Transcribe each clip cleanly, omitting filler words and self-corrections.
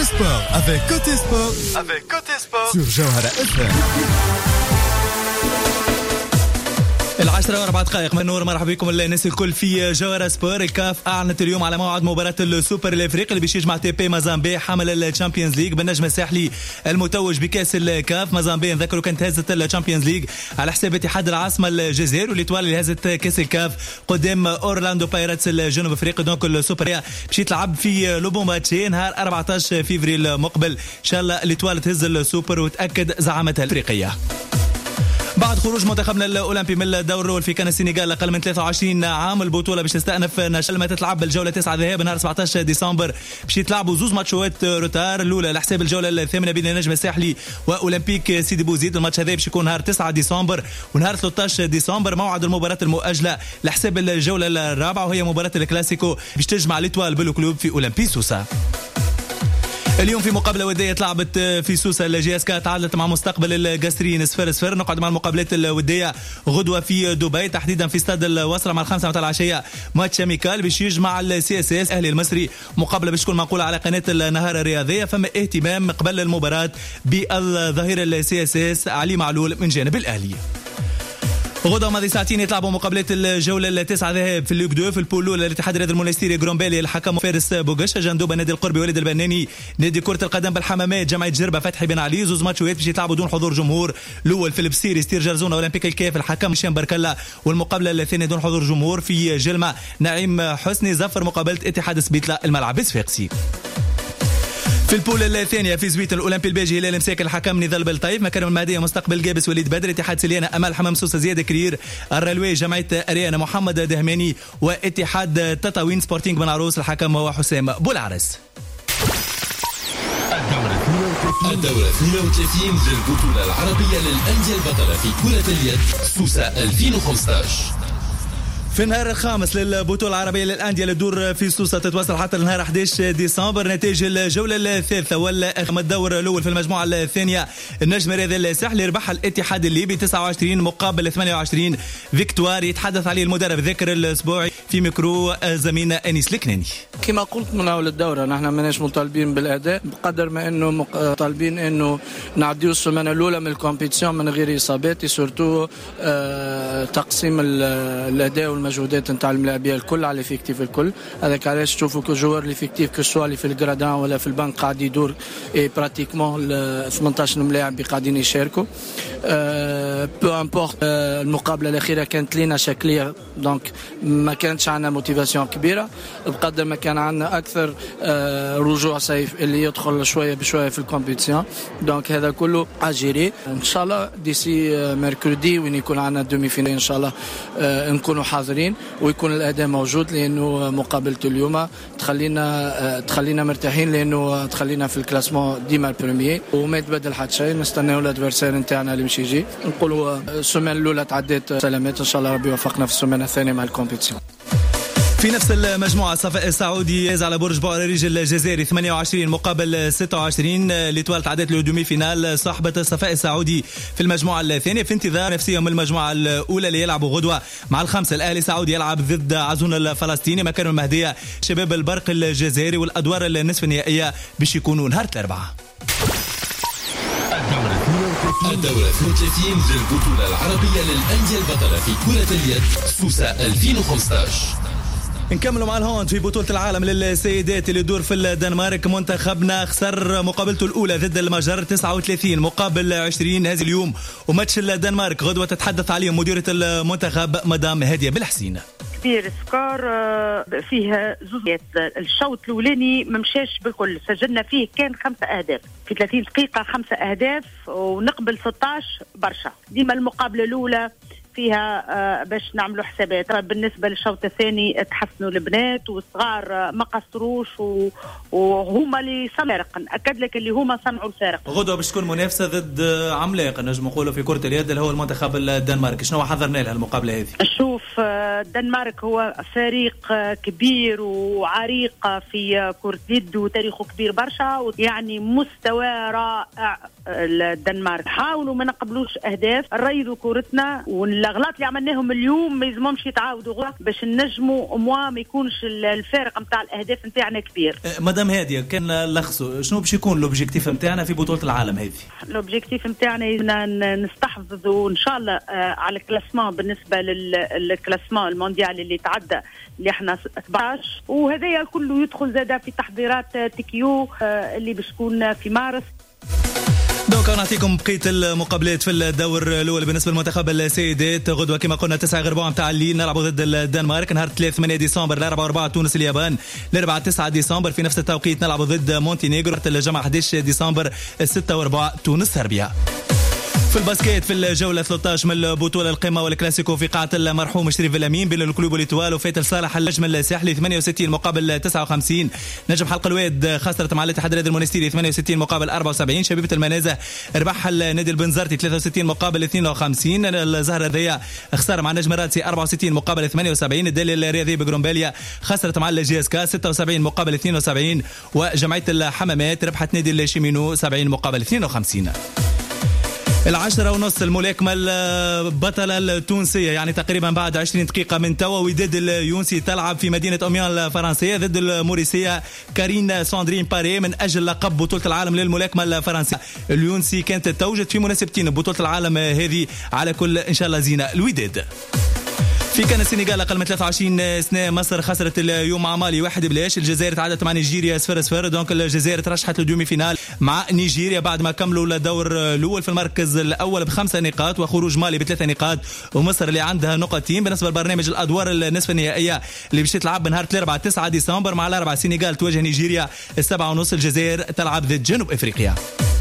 sport avec Côté Sport sur Jawhara FM. 10:04 من نور. مرحبا بكم الناس الكل في جوهرة سبور. الكاف اعلنت اليوم على موعد مباراة السوبر الافريقي اللي باش يجمع TP مازامبي حامل الشامبيونز ليج بالنجم الساحلي المتوج بكاس الكاف. مازامبي نذكروا كانت هزت الشامبيونز ليج على حساب اتحاد العاصمة الجزائر، والإيطوال اللي هزت كاس الكاف قدام اورلاندو بايرتس الجنوب افريقي. دونك السوبر باش يتلعب في لوبومباتشي نهار 14 فيفري المقبل. ان شاء الله الإيطوال تهز السوبر وتأكد زعامتها الافريقية. بعد خروج منتخبنا الاولمبي من الدور الاول في كان السنغال اقل من 23 عام، البطوله باش تستأنف نشال تتلعب بالجوله 9 ذهاب نهار 17 ديسمبر. باش يتلعبوا زوز ماتشات روتار، الاولى على حساب الجوله الثامنه بين النجم الساحلي واولمبيك سيدي بوزيد. الماتش هذا باش يكون نهار 9 ديسمبر، ونهار 13 ديسمبر موعد المباراه المؤجله لحساب الجوله الرابعه، وهي مباراه الكلاسيكو باش تجمع الإيطوال بالكلوب في اولمبي سوسه. اليوم في مقابلة ودية تلعبت في سوسة. الجي اس كا تعادلت مع مستقبل القاسرين 0-0. نقعد مع المقابلات الودية غدوة في دبي، تحديدا في استاد الوصرة مع 5 متاع العشية ماتش اميكال باش يجمع السي اس اس اهلي المصري. مقابلة باش تكون منقولة على قناة النهار الرياضية. فما اهتمام قبل المباراة بالظهير السي اس اس علي معلول من جانب الاهلي. غدا ماضي ساعتين يتلعبوا مقابلات الجوله التاسعه ذهاب في الليغ 2 في البول الاولى. الاتحاد الرياضي المونستيري جرومبالي الحكم فارس بوغش، جندوبه نادي القربي وليد البناني، نادي كره القدم بالحمامات جمعيه جربه فتحي بن علي. زوز ماتشات باش يتلعبوا دون حضور جمهور. الاول في البصيري ستير جرزونه اولمبيك الكاف الحكم هشام بركله، والمقابله الثانيه دون حضور جمهور في جلمه نعيم حسني زفر مقابله اتحاد سبيتلا الملعب الصفاقسي. في البول الثانية في زويت الأولمبي الباجي هلال مساك الحكم نضال بالطيف، مكارم المهدية مستقبل جابس وليد بدر، اتحاد سليانة أمال حمام سوسة زياد كرير، الرلوي جمعية أريانا محمد دهماني، واتحاد تطاوين سبورتينغ بن عروس الحكم هو حسام بولعرس. الدورة 32 للبطولة العربية للأندية البطلة في كرة اليد سوسة 2015. في النهار الخامس للبطولة العربية للأندية للدور في سوسة تتواصل حتى النهار 11 ديسمبر. نتائج الجولة الثالثة والأخيرة الدور الأول في المجموعة الثانية، النجم الرياضي الساحلي ربح الاتحاد الليبي 29 مقابل 28 فيكتوار. يتحدث عليه المدرب ذاكر الأسبوعي في ميكرو زميلنا أنيس الكناني. كما قلت من أول الدورة نحن ماناش مطالبين بالأداء بقدر ما إنه طالبين إنه نعديو السمانة الأولى من الكومبيتيشن من غير إصابات، سورتو تقسيم الأداء المجهودات نتاع الملاعبيه الكل على الافكتيف الكل. هذاك علاش تشوفوا كو جوار الافكتيف كو سوا اللي في الجرادان ولا في البنك قاعد يدور اي براتيكمون 18 ملاعب قاعدين يشاركوا. بو امبورت المقابله الاخيره كانت لينا شكليه، دونك ما كانتش عندنا موتيفاسيون كبيره بقدر ما كان عندنا اكثر رجوع سيف اللي يدخل شويه بشويه في الكومبيتيشن. دونك هذا كله اجيري ان شاء الله ديسي ميركودي وين يكون عندنا دومي فينال ان شاء الله نكونوا حاضرين ويكون الأداء موجود، لأنه مقابلة اليوم تخلينا مرتاحين، لأنه تخلينا في الكلاسمون ديما البريمير وما يتبدل حتى شيء. نستناو الادفيرسير نتاعنا اللي مش يجي، نقولوا السمانة الأولى تعديت سلامات، إن شاء الله ربي يوفقنا في السمانة الثانية مع الكومبيتيشن. في نفس المجموعة صفاء السعودي ياز على برج بوعريج الجزائري 28 مقابل 26. الإيطوال تعدت للدومي فينال صاحبة صفاء السعودي في المجموعة الثانية في انتظار نفسية من المجموعة الأولى اللي يلعبوا غدوة مع الخمسة. الأهلي السعودي يلعب ضد عزون الفلسطيني، مكان المهدية شباب البرق الجزائري، والأدوار النصف النهائية باش يكونوا نهار الأربعاء. الدورة 32 للبطولة العربية للأندية البطلة في كرة اليد سوسة 2015. نكملوا مع الهوند في بطولة العالم للسيدات اللي يدور في الدنمارك. منتخبنا خسر مقابلته الأولى ضد المجر 39 مقابل 20 هذا اليوم، وماتش الدنمارك غدوة تتحدث عليه مديرة المنتخب مدام هادية بالحسين. كبير سكور فيه زوزيات. الشوط الأولاني ما مشاش بالكل، سجلنا فيه كان 5 أهداف في 30 دقيقة، 5 أهداف ونقبل 16 برشا. ديما المقابلة الأولى فيها باش نعملوا حسابات. بالنسبه للشوط الثاني تحسنوا البنات والصغار ما قصروش وهما اللي سمعوا، ناكد لك اللي هما سمعوا الفارق. غدوه باش تكون منافسه ضد عملاق نجم نقولوا في كره اليد اللي هو المنتخب الدنماركي. شنو حضرنا لها المقابله هذه؟ شوف الدنمارك هو فريق كبير وعريق في كره اليد وتاريخه كبير برشا، يعني مستوى رائع. الدنمارك حاولوا ما نقبلوش اهداف، نريضوا كورتنا الاغلاط اللي عملناهم اليوم ما يلزمهمش يتعاودوا غلط باش نجموا ما يكونش الفارق نتاع الاهداف نتاعنا كبير. مدام هاديه كان لخصوا شنو باش يكون الاوبجيكتيف نتاعنا في بطوله العالم هذه؟ الاوبجيكتيف نتاعنا نستحفظوا ان شاء الله على الكلاسمون بالنسبه للكلاسمون المونديال اللي تعدى اللي احنا 17 وهذا كله يدخل زاده في تحضيرات تكيو اللي باش تكون في مارس. دونك نعطيكم بقيه المقابلات في الدور الاول. بالنسبه للمنتخب السيدات غدوه كما قلنا 9 غير ربع نتاع الليل نلعبوا ضد الدنمارك. نهار 3 8 ديسمبر الاربعاء 4 تونس اليابان. الاربعاء 9 ديسمبر في نفس التوقيت نلعبوا ضد مونتينيغرو. الجمعه 11 ديسمبر 6 و4 تونس صربيا. في الباسكيت في الجولة 13 من البطولة القمة والكلاسيكو في قاعة المرحوم شريف الأمين بين الكلوب الإيطوال وفيتل صالح النجم الساحلي 68 مقابل 59. نجم حلقة الواد خسرت مع الاتحاد الرياضي المونستيري 68 مقابل 74. شبيبة المنازة ربح النادي البنزرتي 63 مقابل 52. الزهرة الرياء خسر مع النجم الرادسي 64 مقابل 78. الدالي الرياضي بجرومباليا خسرت مع الجي اس كا 76 مقابل 72. وجمعية الحمامات ربحت نادي الشيمينو 70 مقابل 52. 10:30 الملاكمة البطلة التونسية يعني تقريبا بعد 20 دقيقة من توا وداد اليونسي تلعب في مدينة أوميان الفرنسية ضد الموريسية كارين ساندرين باري من أجل لقب بطولة العالم للملاكمة الفرنسية. اليونسي كانت توجد في مناسبتين بطولة العالم هذه على كل إن شاء الله زينة الوداد. في كان السنغال أقل من 23 سنة. مصر خسرت اليوم مع مالي 1-0. الجزائر تعادلت مع نيجيريا 0-0. دونك الجزائر ترشحت للدومي فينال مع نيجيريا بعد ما كملوا الدور الأول في المركز الأول ب5 نقاط وخروج مالي ب3 نقاط ومصر اللي عندها نقطتين. بالنسبة لبرنامج الأدوار النصف النهائية اللي باش تلعب نهار 4 9 ديسمبر مع الأربعة السنغال تواجه نيجيريا 7:30. الجزائر تلعب ضد جنوب أفريقيا.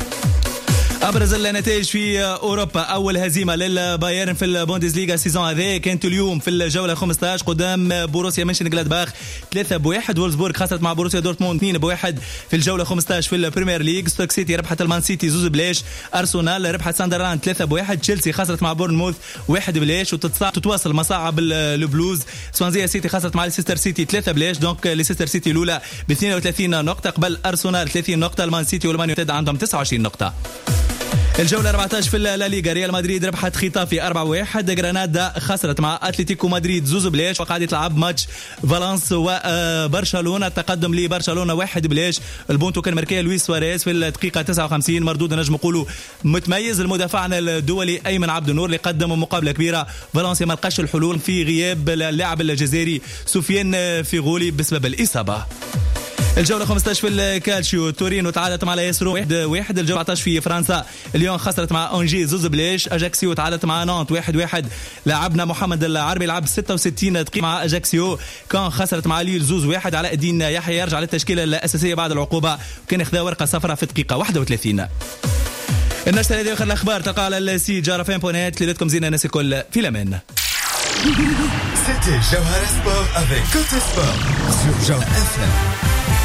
أبرز النتائج في أوروبا. أول هزيمة للبايرن في البوندسليغا السيزون هذا كانت اليوم في الجولة 15 قدام بوروسيا منشنغلادباخ 3-1. وولفسبورغ خسرت مع بوروسيا دورتموند 2-1 في الجولة 15 في البريمير ليج. ستوك سيتي ربحت المان سيتي 2-0. أرسنال ربحت ساندرلاند 3-1. تشيلسي خسرت مع بورنموث 1-0 وتتواصل مصاعب البلوز. سوانزيا سيتي خسرت مع ليستر سيتي 3-0. دونك ليستر سيتي الأولى ب 32 نقطة قبل أرسنال 30 نقطة. المان سيتي والمان يونايتد عندهم 29 نقطة. الجولة 14 في الليغا ريال مدريد ربحت خطافي 4-1. غرناطة خسرت مع أتلتيكو مدريد 2-0 وقاعد يلعب ماتش فالنس وبرشلونة. تقدم لبرشلونة 1-0. البونتو كان مركيه لويس سواريز في الدقيقة 59. مردود نجم نقولوا متميز المدافع الدولي أيمن عبد النور اللي قدم مقابلة كبيرة. فالنسيا ما لقاش الحلول في غياب اللاعب الجزائري سفيان فيغولي بسبب الإصابة. الجولة 15 في الكالشيو تورينو تعادلت مع لايسرو 1-1. الجولة 14 في فرنسا ليون خسرت مع أونجي 2-0. أجاكسيو تعادلت مع نانت 1-1. لاعبنا محمد العربي لعب 66 دقيقة مع أجاكسيو. كان خسرت مع ليل 2-1. علاء الدين يحيى يرجع للتشكيلة الأساسية بعد العقوبة وكان ياخذ ورقة صفراء في الدقيقة 31. النشرة هذه آخر الأخبار تلقى على السي جارفين.net. ليلتكم زينة الناس الكل في الأمان. C'était Jawhara Sport avec Côté Sport sur Jawhara FM.